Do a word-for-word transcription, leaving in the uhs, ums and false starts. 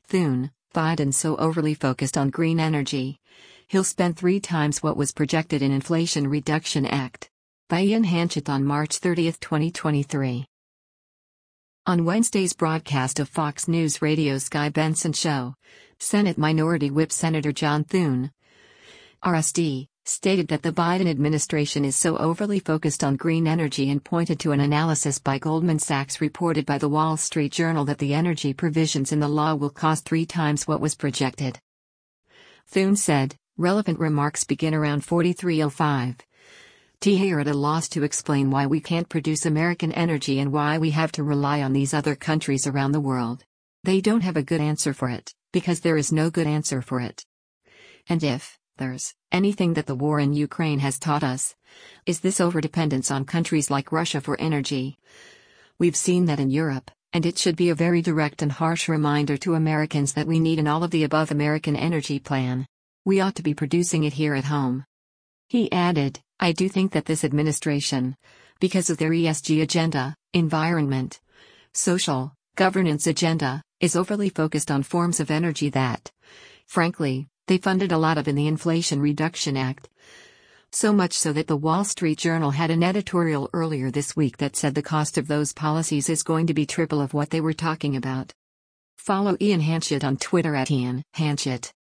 Thune, Biden's so overly focused on green energy. He'll spend three times what was projected in Inflation Reduction Act. By Ian Hanchett on March thirtieth, twenty twenty-three. On Wednesday's broadcast of Fox News Radio's Guy Benson Show, Senate Minority Whip Senator John Thune, R S D, stated that the Biden administration is so overly focused on green energy and pointed to an analysis by Goldman Sachs reported by the Wall Street Journal that the energy provisions in the law will cost three times what was projected. Thune said, relevant remarks begin around forty-three oh five. T here at a loss to explain why we can't produce American energy and why we have to rely on these other countries around the world. They don't have a good answer for it, because there is no good answer for it. And if there's anything that the war in Ukraine has taught us, is this overdependence on countries like Russia for energy. We've seen that in Europe, and it should be a very direct and harsh reminder to Americans that we need an all-of-the-above American energy plan. We ought to be producing it here at home. He added, I do think that this administration, because of their E S G agenda, environment, social, governance agenda, is overly focused on forms of energy that, frankly, they funded a lot of in the Inflation Reduction Act. So much so that the Wall Street Journal had an editorial earlier this week that said the cost of those policies is going to be triple of what they were talking about. Follow Ian Hanchett on Twitter at Ian Hanchett.